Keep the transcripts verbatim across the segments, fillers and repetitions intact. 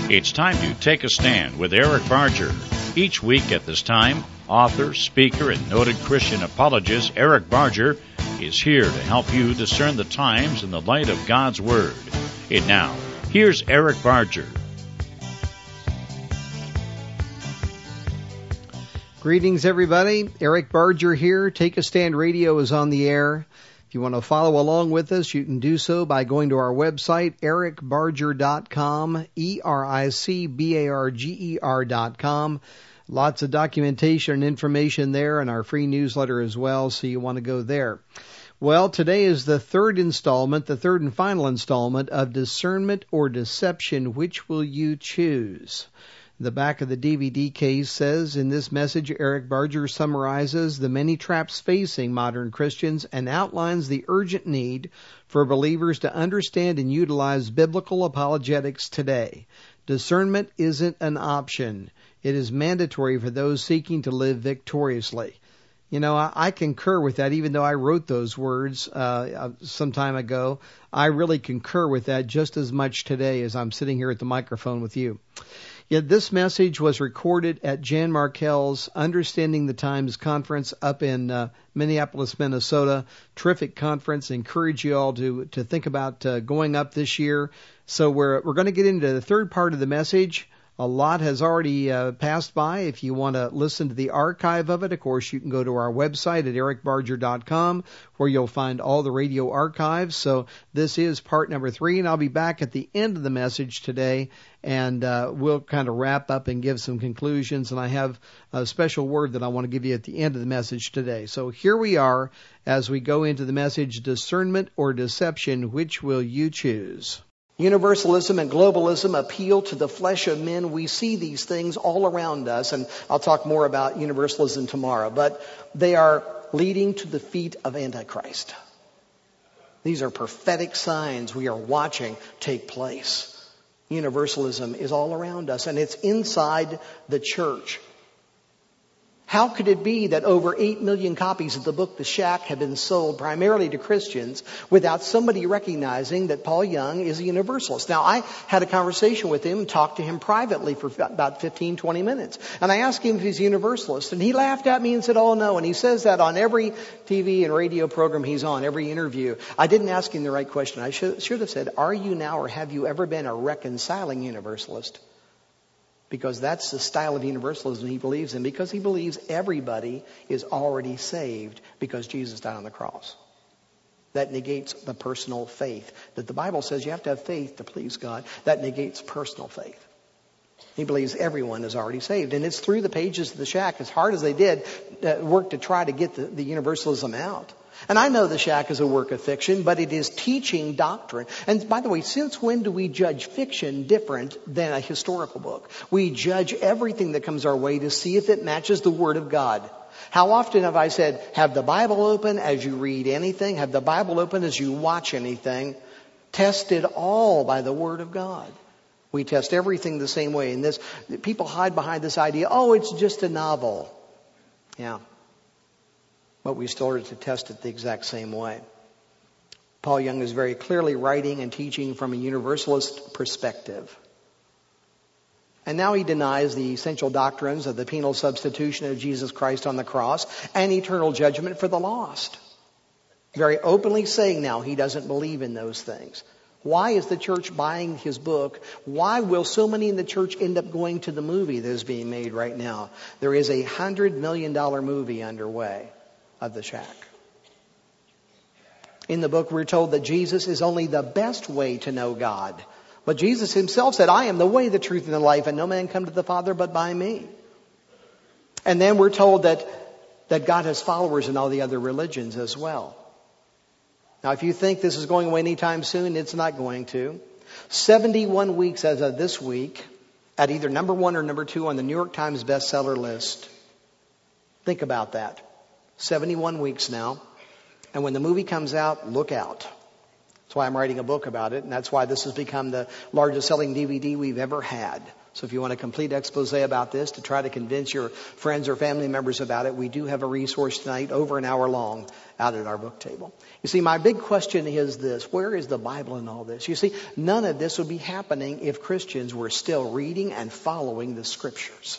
It's time to take a stand with Eric Barger. Each week at this time, author, speaker, and noted Christian apologist Eric Barger is here to help you discern the times in the light of God's Word. And now, here's Eric Barger. Greetings, everybody. Eric Barger here. Take a Stand Radio is on the air. If you want to follow along with us, you can do so by going to our website, eric barger dot com, E R I C B A R G E R dot com. Lots of documentation and information there, and our free newsletter as well, so you want to go there. Well, today is the third installment, the third and final installment of Discernment or Deception. Which will you choose? The back of the D V D case says, in this message, Eric Barger summarizes the many traps facing modern Christians and outlines the urgent need for believers to understand and utilize biblical apologetics today. Discernment isn't an option. It is mandatory for those seeking to live victoriously. You know, I, I concur with that, even though I wrote those words uh, some time ago. I really concur with that just as much today as I'm sitting here at the microphone with you. Yet this message was recorded at Jan Markell's Understanding the Times conference up in uh, Minneapolis, Minnesota. Terrific conference. Encourage you all to to think about uh, going up this year. So we're we're going to get into the third part of the message. A lot has already uh, passed by. If you want to listen to the archive of it, of course, you can go to our website at eric barger dot com, where you'll find all the radio archives. So this is part number three, and I'll be back at the end of the message today, and uh, we'll kind of wrap up and give some conclusions. And I have a special word that I want to give you at the end of the message today. So here we are as we go into the message, Discernment or Deception. Which will you choose? Universalism and globalism appeal to the flesh of men. We see these things all around us, and I'll talk more about universalism tomorrow, but they are leading to the feet of Antichrist. These are prophetic signs we are watching take place. Universalism is all around us, and it's inside the church. How could it be that over eight million copies of the book The Shack have been sold primarily to Christians without somebody recognizing that Paul Young is a universalist? Now, I had a conversation with him, talked to him privately for about fifteen, twenty minutes. And I asked him if he's a universalist. And he laughed at me and said, oh, no. And he says that on every T V and radio program he's on, every interview. I didn't ask him the right question. I should, should have said, are you now or have you ever been a reconciling universalist? Because that's the style of universalism he believes in, because he believes everybody is already saved because Jesus died on the cross. That negates the personal faith. That the Bible says you have to have faith to please God. That negates personal faith. He believes everyone is already saved. And it's through the pages of the Shack, as hard as they did, uh, work to try to get the, the universalism out. And I know the Shack is a work of fiction, but it is teaching doctrine. And by the way, since when do we judge fiction different than a historical book? We judge everything that comes our way to see if it matches the Word of God. How often have I said, have the Bible open as you read anything? Have the Bible open as you watch anything? Test it all by the Word of God. We test everything the same way. And this, people hide behind this idea, oh, it's just a novel. Yeah. But we started to test it the exact same way. Paul Young is very clearly writing and teaching from a universalist perspective. And now he denies the essential doctrines of the penal substitution of Jesus Christ on the cross and eternal judgment for the lost. Very openly saying now he doesn't believe in those things. Why is the church buying his book? Why will so many in the church end up going to the movie that is being made right now? There is a hundred million dollar movie underway of The Shack. In the book, we're told that Jesus is only the best way to know God. But Jesus himself said, I am the way, the truth, and the life, and no man come to the Father but by me. And then we're told that, that God has followers in all the other religions as well. Now, if you think this is going away anytime soon, it's not going to. seventy-one weeks as of this week, at either number one or number two on the New York Times bestseller list. Think about that. seventy-one weeks now. And when the movie comes out, look out. That's why I'm writing a book about it. And that's why this has become the largest selling D V D we've ever had. So if you want a complete expose about this to try to convince your friends or family members about it, we do have a resource tonight over an hour long out at our book table. You see, my big question is this: where is the Bible in all this? You see, none of this would be happening if Christians were still reading and following the Scriptures.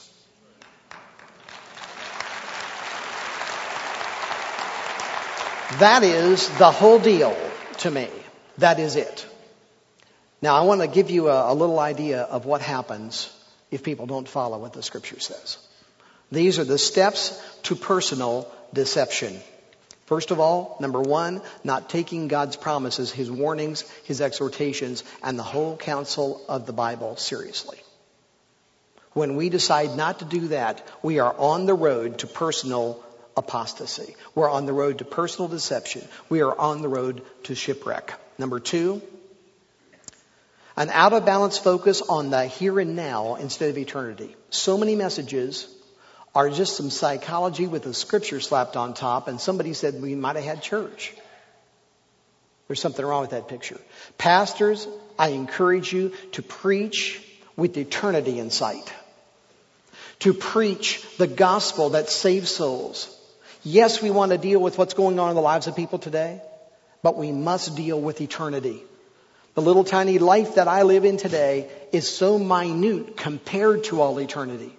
That is the whole deal to me. That is it. Now, I want to give you a, a little idea of what happens if people don't follow what the Scripture says. These are the steps to personal deception. First of all, number one, not taking God's promises, His warnings, His exhortations, and the whole counsel of the Bible seriously. When we decide not to do that, we are on the road to personal apostasy. We're on the road to personal deception. We are on the road to shipwreck. Number two, an out-of-balance focus on the here and now instead of eternity. So many messages are just some psychology with a scripture slapped on top, and somebody said we might have had church. There's something wrong with that picture. Pastors, I encourage you to preach with eternity in sight. To preach the gospel that saves souls. Yes, we want to deal with what's going on in the lives of people today, but we must deal with eternity. The little tiny life that I live in today is so minute compared to all eternity.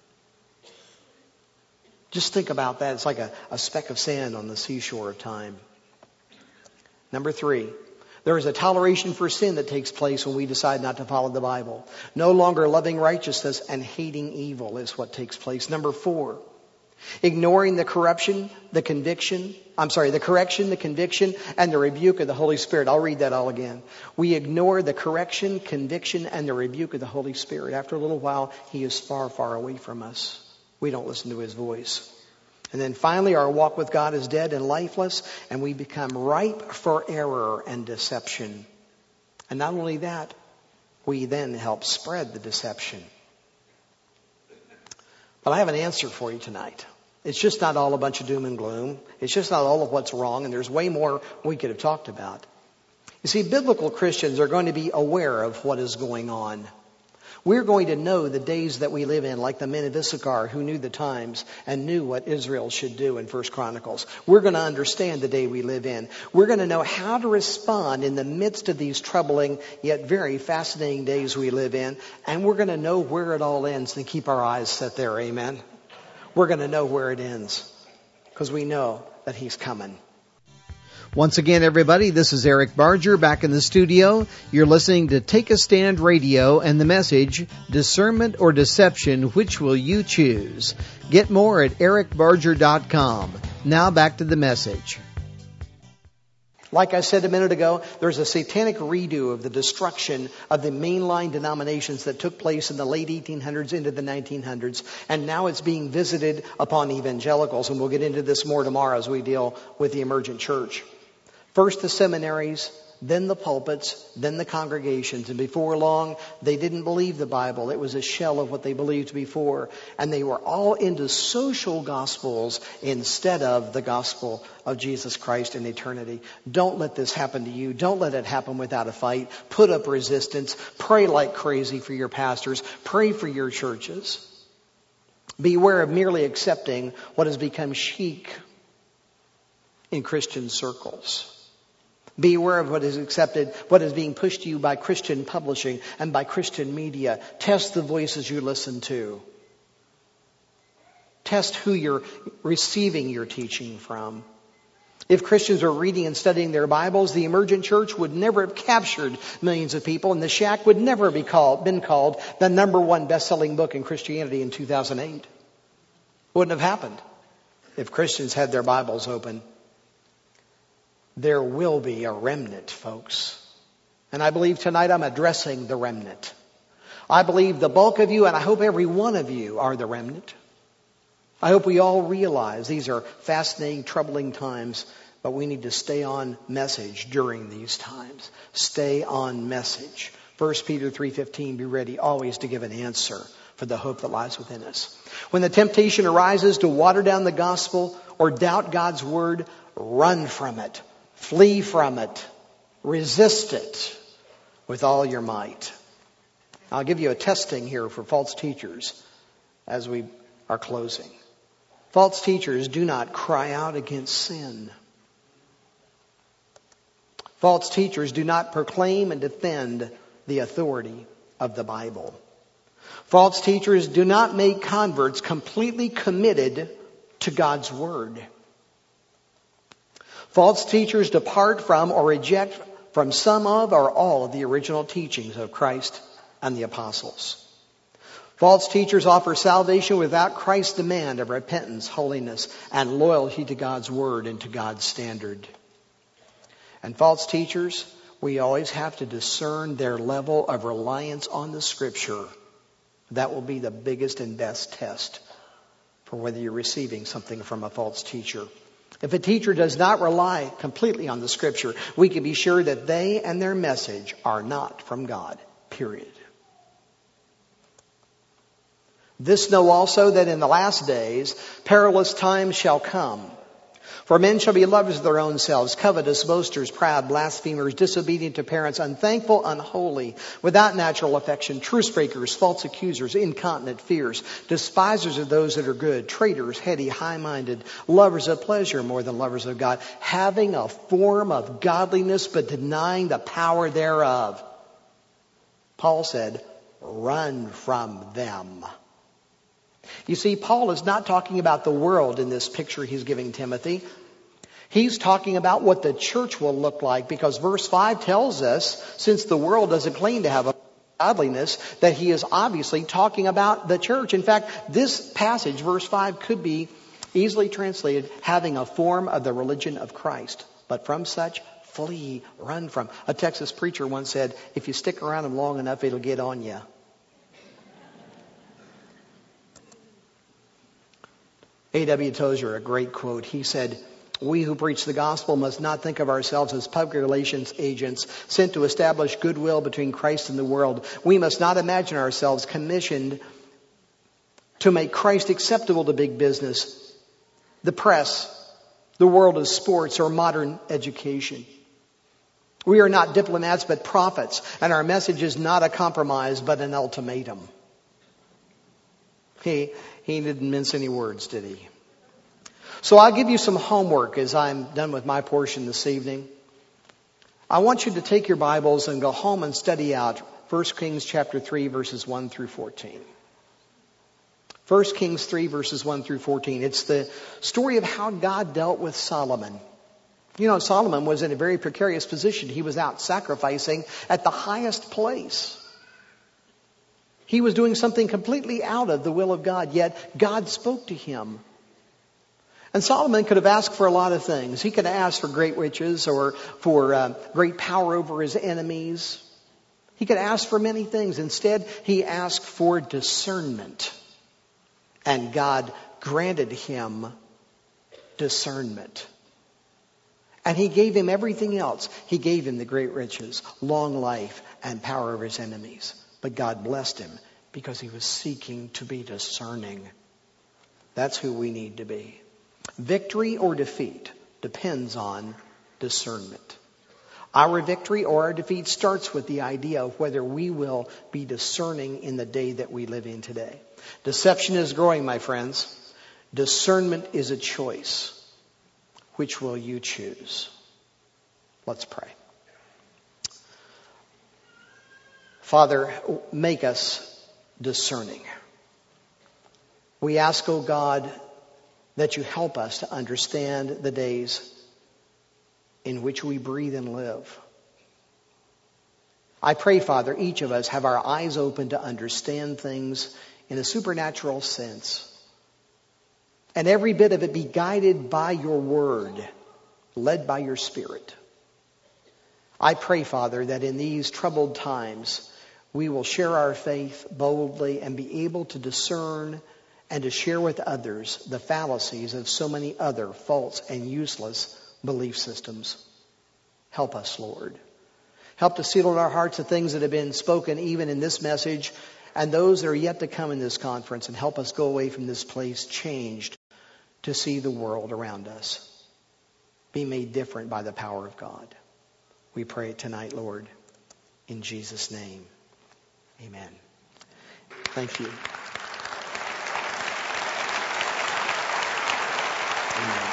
Just think about that. It's like a, a speck of sand on the seashore of time. Number three, there is a toleration for sin that takes place when we decide not to follow the Bible. No longer loving righteousness and hating evil is what takes place. Number four, ignoring the corruption, the conviction, I'm sorry, the correction, the conviction, and the rebuke of the Holy Spirit. I'll read that all again. We ignore the correction, conviction, and the rebuke of the Holy Spirit. After a little while, He is far, far away from us. We don't listen to His voice. And then finally, our walk with God is dead and lifeless, and we become ripe for error and deception. And not only that, we then help spread the deception. But I have an answer for you tonight. It's just not all a bunch of doom and gloom. It's just not all of what's wrong, and there's way more we could have talked about. You see, biblical Christians are going to be aware of what is going on. We're going to know the days that we live in, like the men of Issachar who knew the times and knew what Israel should do in First Chronicles. We're going to understand the day we live in. We're going to know how to respond in the midst of these troubling yet very fascinating days we live in. And we're going to know where it all ends and keep our eyes set there. Amen. We're going to know where it ends because we know that He's coming. Once again, everybody, this is Eric Barger back in the studio. You're listening to Take a Stand Radio and the message, Discernment or Deception, which will you choose? Get more at eric barger dot com. Now back to the message. Like I said a minute ago, there's a satanic redo of the destruction of the mainline denominations that took place in the late eighteen hundreds into the nineteen hundreds. And now it's being visited upon evangelicals. And we'll get into this more tomorrow as we deal with the emergent church. First the seminaries, then the pulpits, then the congregations. And before long, they didn't believe the Bible. It was a shell of what they believed before. And they were all into social gospels instead of the gospel of Jesus Christ in eternity. Don't let this happen to you. Don't let it happen without a fight. Put up resistance. Pray like crazy for your pastors. Pray for your churches. Beware of merely accepting what has become chic in Christian circles. Beware of what is accepted, what is being pushed to you by Christian publishing and by Christian media. Test the voices you listen to. Test who you're receiving your teaching from. If Christians are reading and studying their Bibles, the emergent church would never have captured millions of people, and The Shack would never be called, been called the number one best-selling book in Christianity in two thousand eight. Wouldn't have happened if Christians had their Bibles open. There will be a remnant, folks. And I believe tonight I'm addressing the remnant. I believe the bulk of you, and I hope every one of you, are the remnant. I hope we all realize these are fascinating, troubling times, but we need to stay on message during these times. Stay on message. First Peter three fifteen, be ready always to give an answer for the hope that lies within us. When the temptation arises to water down the gospel or doubt God's word, run from it. Flee from it. Resist it with all your might. I'll give you a testing here for false teachers as we are closing. False teachers do not cry out against sin. False teachers do not proclaim and defend the authority of the Bible. False teachers do not make converts completely committed to God's Word. False teachers depart from or reject from some of or all of the original teachings of Christ and the apostles. False teachers offer salvation without Christ's demand of repentance, holiness, and loyalty to God's Word and to God's standard. And false teachers, we always have to discern their level of reliance on the Scripture. That will be the biggest and best test for whether you're receiving something from a false teacher. If a teacher does not rely completely on the Scripture, we can be sure that they and their message are not from God, period. This know also that in the last days perilous times shall come. For men shall be lovers of their own selves, covetous, boasters, proud, blasphemers, disobedient to parents, unthankful, unholy, without natural affection, truce breakers, false accusers, incontinent, fierce, despisers of those that are good, traitors, heady, high-minded, lovers of pleasure more than lovers of God, having a form of godliness but denying the power thereof. Paul said, run from them. You see, Paul is not talking about the world in this picture he's giving Timothy. He's talking about what the church will look like, because verse five tells us, since the world doesn't claim to have a godliness, that he is obviously talking about the church. In fact, this passage, verse five, could be easily translated, having a form of the religion of Christ. But from such, flee, run from. A Texas preacher once said, if you stick around them long enough, it'll get on you. A W Tozer, a great quote. He said, we who preach the gospel must not think of ourselves as public relations agents sent to establish goodwill between Christ and the world. We must not imagine ourselves commissioned to make Christ acceptable to big business, the press, the world of sports, or modern education. We are not diplomats but prophets, and our message is not a compromise but an ultimatum. He, he didn't mince any words, did he? So I'll give you some homework as I'm done with my portion this evening. I want you to take your Bibles and go home and study out First Kings chapter three, verses one through fourteen. First Kings three, verses one through fourteen. It's the story of how God dealt with Solomon. You know, Solomon was in a very precarious position. He was out sacrificing at the highest place. He was doing something completely out of the will of God, yet God spoke to him. And Solomon could have asked for a lot of things. He could have asked for great riches or for uh, great power over his enemies. He could ask for many things. Instead, he asked for discernment. And God granted him discernment. And he gave him everything else. He gave him the great riches, long life, and power over his enemies. But God blessed him because he was seeking to be discerning. That's who we need to be. Victory or defeat depends on discernment. Our victory or our defeat starts with the idea of whether we will be discerning in the day that we live in today. Deception is growing, my friends. Discernment is a choice. Which will you choose? Let's pray. Father, make us discerning. We ask, O God, that you help us to understand the days in which we breathe and live. I pray, Father, each of us have our eyes open to understand things in a supernatural sense. And every bit of it be guided by your word, led by your Spirit. I pray, Father, that in these troubled times, we will share our faith boldly and be able to discern and to share with others the fallacies of so many other false and useless belief systems. Help us, Lord. Help to seal in our hearts the things that have been spoken even in this message and those that are yet to come in this conference, and help us go away from this place changed to see the world around us be made different by the power of God. We pray it tonight, Lord, in Jesus' name. Amen. Thank you. Amen.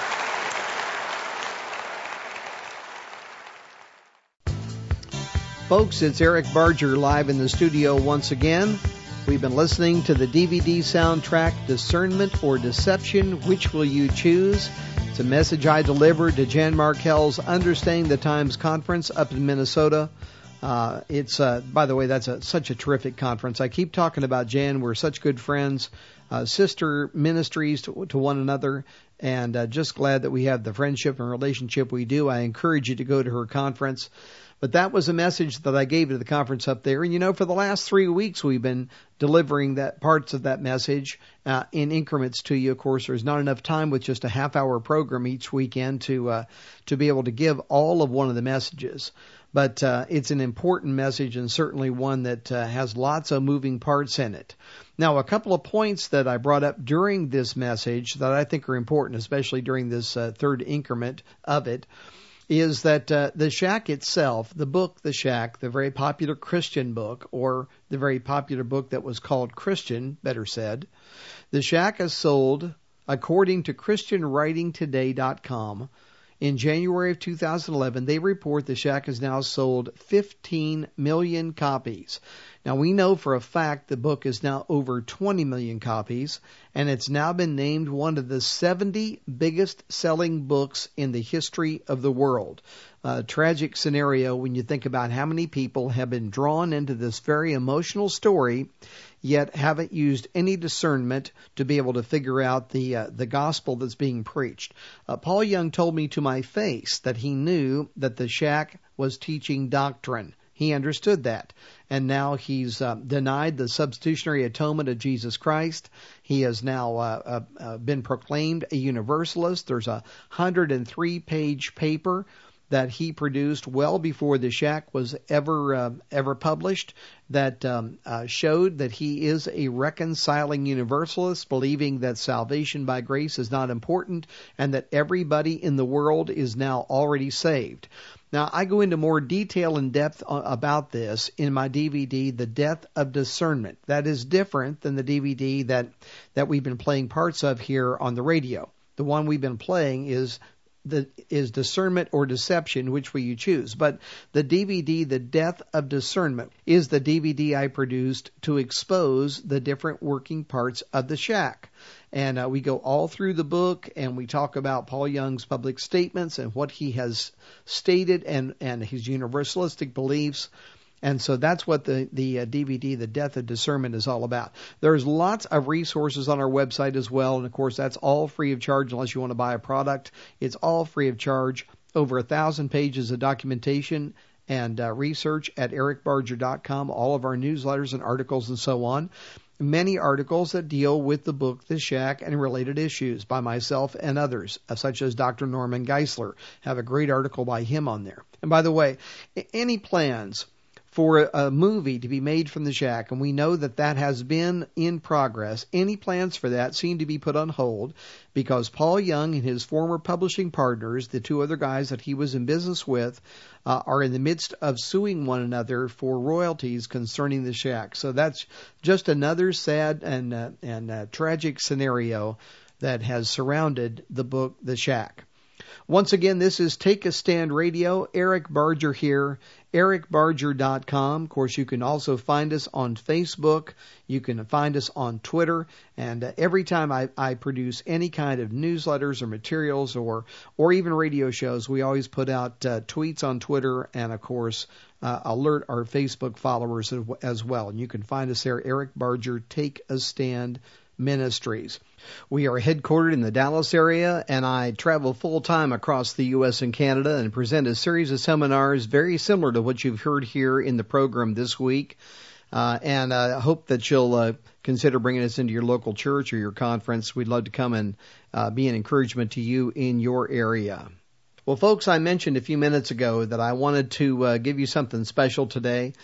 Folks, it's Eric Barger live in the studio once again. We've been listening to the D V D soundtrack, Discernment or Deception, Which Will You Choose? It's a message I delivered to Jan Markell's Understanding the Times conference up in Minnesota. Uh, it's, uh, by the way, that's a, such a terrific conference. I keep talking about Jan. We're such good friends, uh, sister ministries to, to one another, and uh, just glad that we have the friendship and relationship we do. I encourage you to go to her conference. But that was a message that I gave to the conference up there. And, you know, for the last three weeks, we've been delivering that parts of that message uh, in increments to you. Of course, there's not enough time with just a half-hour program each weekend to uh, to be able to give all of one of the messages. But uh, it's an important message and certainly one that uh, has lots of moving parts in it. Now, a couple of points that I brought up during this message that I think are important, especially during this uh, third increment of it, is that uh, the Shack itself, the book The Shack, the very popular Christian book, or the very popular book that was called Christian, better said, The Shack is sold, according to Christian Writing Today dot com, in January of two thousand eleven, they report The Shack has now sold fifteen million copies. Now, we know for a fact the book is now over twenty million copies, and it's now been named one of the seventy biggest selling books in the history of the world. A tragic scenario when you think about how many people have been drawn into this very emotional story, yet haven't used any discernment to be able to figure out the uh, the gospel that's being preached. Uh, Paul Young told me to my face that he knew that the Shack was teaching doctrine. He understood that. And now he's uh, denied the substitutionary atonement of Jesus Christ. He has now uh, uh, uh, been proclaimed a universalist. There's a one hundred three page paper that he produced well before The Shack was ever uh, ever published that um, uh, showed that he is a reconciling universalist, believing that salvation by grace is not important and that everybody in the world is now already saved. Now, I go into more detail and depth about this in my D V D, The Death of Discernment. That is different than the D V D that, that we've been playing parts of here on the radio. The one we've been playing is the is Discernment or Deception, which will you choose? But the D V D, The Death of Discernment, is the D V D I produced to expose the different working parts of the Shack. And uh, we go all through the book, and we talk about Paul Young's public statements and what he has stated and, and his universalistic beliefs. And so that's what the, the uh, D V D, The Death of Discernment, is all about. There's lots of resources on our website as well. And, of course, that's all free of charge unless you want to buy a product. It's all free of charge. Over a thousand pages of documentation and uh, research at eric barger dot com. All of our newsletters and articles and so on. Many articles that deal with the book The Shack and related issues by myself and others, such as Doctor Norman Geisler. Have a great article by him on there. And by the way, any plans for a movie to be made from The Shack, and we know that that has been in progress, any plans for that seem to be put on hold because Paul Young and his former publishing partners, the two other guys that he was in business with, uh, are in the midst of suing one another for royalties concerning The Shack. So that's just another sad and, uh, and uh, tragic scenario that has surrounded the book The Shack. Once again, this is Take a Stand Radio. Eric Barger here, eric barger dot com. Of course, you can also find us on Facebook. You can find us on Twitter. And uh, every time I, I produce any kind of newsletters or materials or or even radio shows, we always put out uh, tweets on Twitter and, of course, uh, alert our Facebook followers as well. And you can find us there, Eric Barger, Take a Stand Ministries. We are headquartered in the Dallas area, and I travel full-time across the U S and Canada and present a series of seminars very similar to what you've heard here in the program this week. Uh, and I uh, hope that you'll uh, consider bringing us into your local church or your conference. We'd love to come and uh, be an encouragement to you in your area. Well, folks, I mentioned a few minutes ago that I wanted to uh, give you something special today.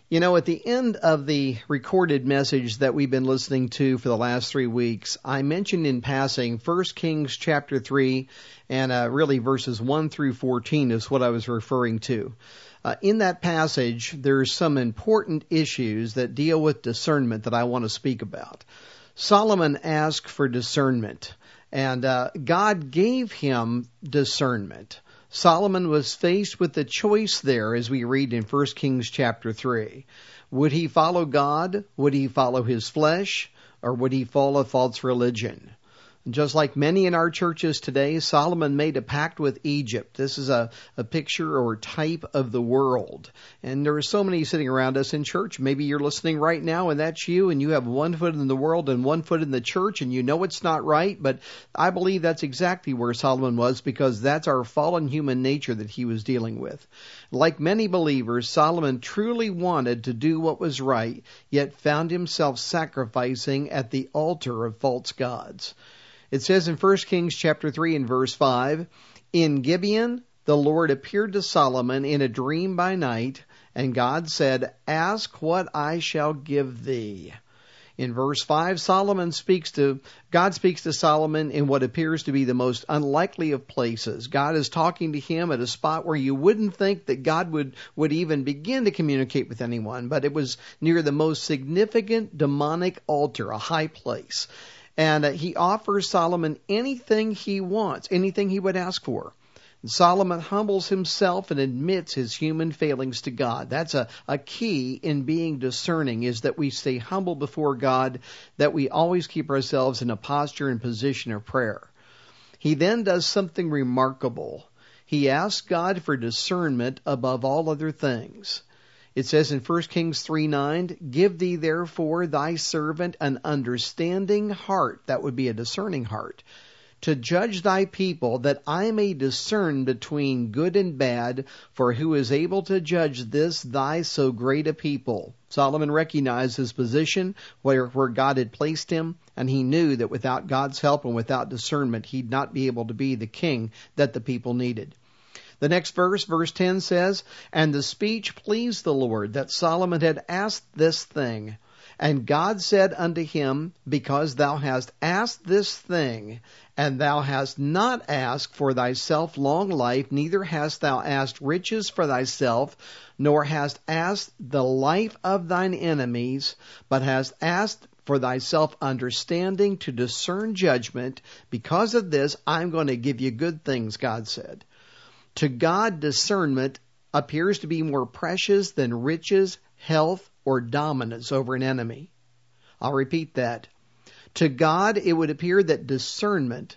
You know, at the end of the recorded message that we've been listening to for the last three weeks, I mentioned in passing First Kings chapter three, and uh, really verses one through fourteen is what I was referring to. Uh, in that passage, there's some important issues that deal with discernment that I want to speak about. Solomon asked for discernment, and uh, God gave him discernment. Solomon was faced with a choice there, as we read in First Kings chapter three. Would he follow God? Would he follow his flesh? Or would he follow false religion? Just like many in our churches today, Solomon made a pact with Egypt. This is a, a picture or type of the world. And there are so many sitting around us in church. Maybe you're listening right now and that's you, and you have one foot in the world and one foot in the church, and you know it's not right. But I believe that's exactly where Solomon was, because that's our fallen human nature that he was dealing with. Like many believers, Solomon truly wanted to do what was right, yet found himself sacrificing at the altar of false gods. It says in First Kings chapter three and verse five, "In Gibeon the Lord appeared to Solomon in a dream by night, and God said, 'Ask what I shall give thee.'" In verse five, Solomon speaks to, God speaks to Solomon in what appears to be the most unlikely of places. God is talking to him at a spot where you wouldn't think that God would, would even begin to communicate with anyone, but it was near the most significant demonic altar, a high place. And uh, he offers Solomon anything he wants, anything he would ask for. And Solomon humbles himself and admits his human failings to God. That's a, a key in being discerning, is that we stay humble before God, that we always keep ourselves in a posture and position of prayer. He then does something remarkable. He asks God for discernment above all other things. It says in First Kings three nine, "Give thee therefore thy servant an understanding heart," that would be a discerning heart, "to judge thy people, that I may discern between good and bad, for who is able to judge this thy so great a people?" Solomon recognized his position, where, where God had placed him, and he knew that without God's help and without discernment, he'd not be able to be the king that the people needed. The next verse, verse ten says, "And the speech pleased the Lord, that Solomon had asked this thing. And God said unto him, Because thou hast asked this thing, and thou hast not asked for thyself long life, neither hast thou asked riches for thyself, nor hast asked the life of thine enemies, but hast asked for thyself understanding to discern judgment. Because of this, I'm going to give you good things," God said. To God, discernment appears to be more precious than riches, health, or dominance over an enemy. I'll repeat that. To God, it would appear that discernment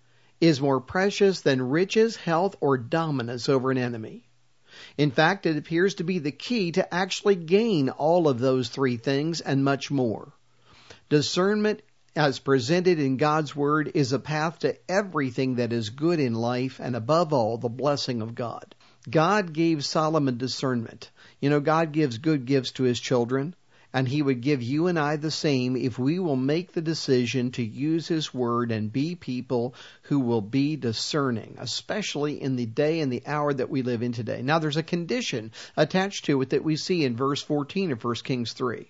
is more precious than riches, health, or dominance over an enemy. In fact, it appears to be the key to actually gain all of those three things and much more. Discernment, as presented in God's Word, is a path to everything that is good in life, and above all, the blessing of God. God gave Solomon discernment. You know, God gives good gifts to His children, and He would give you and I the same if we will make the decision to use His Word and be people who will be discerning, especially in the day and the hour that we live in today. Now, there's a condition attached to it that we see in verse fourteen of First Kings three.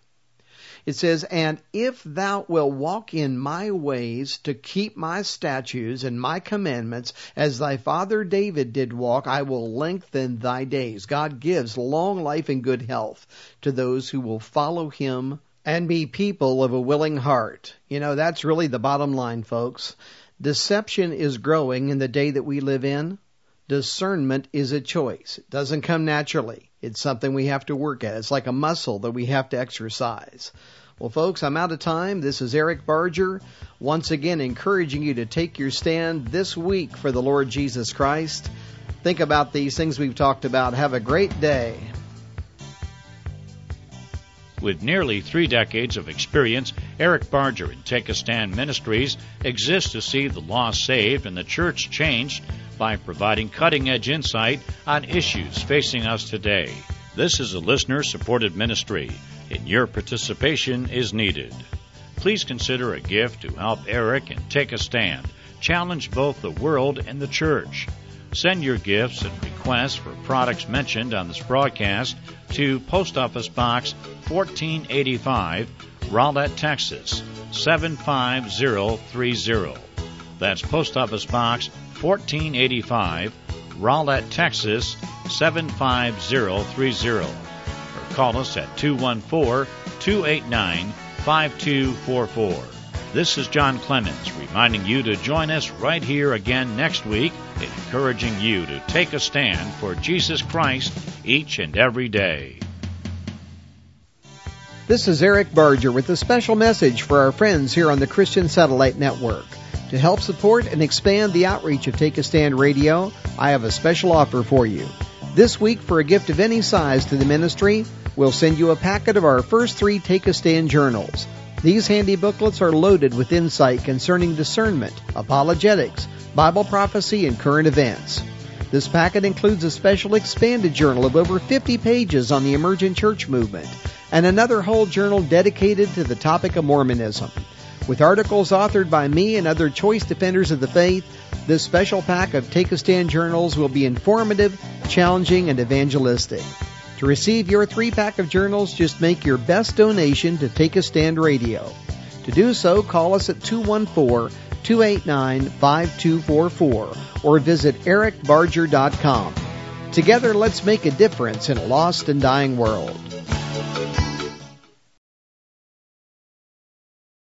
It says, "And if thou wilt walk in my ways to keep my statutes and my commandments, as thy father David did walk, I will lengthen thy days." God gives long life and good health to those who will follow Him and be people of a willing heart. You know, that's really the bottom line, folks. Deception is growing in the day that we live in. Discernment is a choice. It doesn't come naturally. It's something we have to work at. It's like a muscle that we have to exercise. Well, folks, I'm out of time. This is Eric Barger, once again encouraging you to take your stand this week for the Lord Jesus Christ. Think about these things we've talked about. Have a great day. With nearly three decades of experience, Eric Barger and Take a Stand Ministries exists to see the lost saved and the church changed by providing cutting-edge insight on issues facing us today. This is a listener-supported ministry, and your participation is needed. Please consider a gift to help Eric and Take a Stand challenge both the world and the church. Send your gifts and requests requests for products mentioned on this broadcast to Post Office Box fourteen eighty-five, Rowlett, Texas seven five zero three zero. That's Post Office Box fourteen eighty-five, Rowlett, Texas seven five zero three zero. Or call us at two one four, two eight nine, five two four four. This is John Clemens reminding you to join us right here again next week, encouraging you to take a stand for Jesus Christ each and every day. This is Eric Barger with a special message for our friends here on the Christian Satellite Network. To help support and expand the outreach of Take a Stand Radio, I have a special offer for you. This week, for a gift of any size to the ministry, we'll send you a packet of our first three Take a Stand journals. These handy booklets are loaded with insight concerning discernment, apologetics, Bible prophecy, and current events. This packet includes a special expanded journal of over fifty pages on the emergent church movement, and another whole journal dedicated to the topic of Mormonism. With articles authored by me and other choice defenders of the faith, this special pack of Take a Stand journals will be informative, challenging, and evangelistic. To receive your three-pack of journals, just make your best donation to Take a Stand Radio. To do so, call us at two one four, two eight nine, five two four four or visit eric barger dot com. Together, let's make a difference in a lost and dying world.